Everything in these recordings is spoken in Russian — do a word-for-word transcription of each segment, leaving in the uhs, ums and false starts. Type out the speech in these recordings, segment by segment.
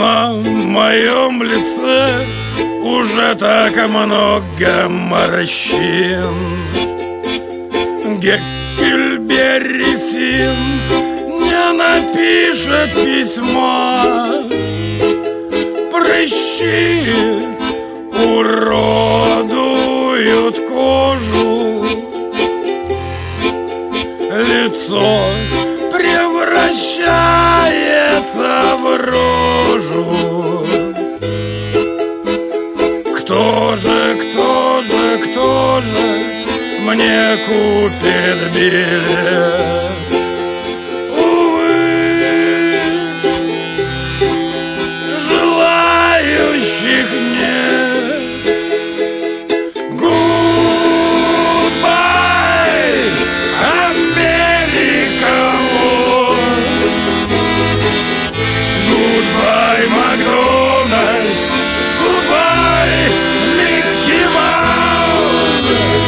На моем лице уже так много морщин. Геккельберри Финн не напишет письма. Прыщи уродуют кожу, лицо превращается в рожу. Кто же, кто же, кто же мне купит билет? Увы, желающих нет. Goodbye, Америка! Goodbye, Макдональдс! Goodbye, Микки Маус!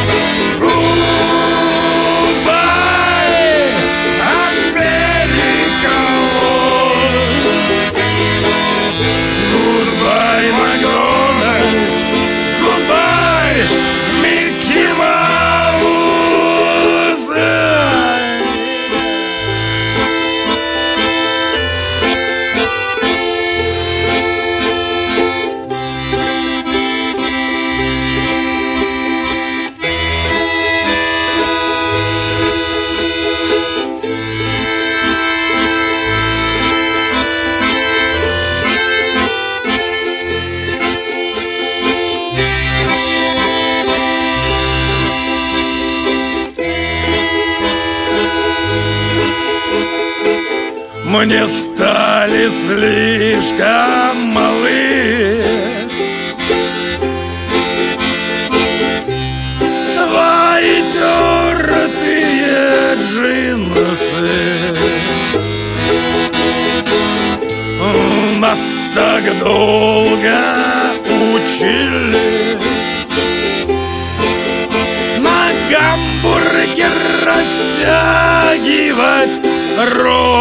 Goodbye, Америка! Goodbye, Макдональдс! Goodbye, Микки Маус! Мне стали слишком малы твои тертые джинсы. Нас так долго учили на гамбургер растягивать рот.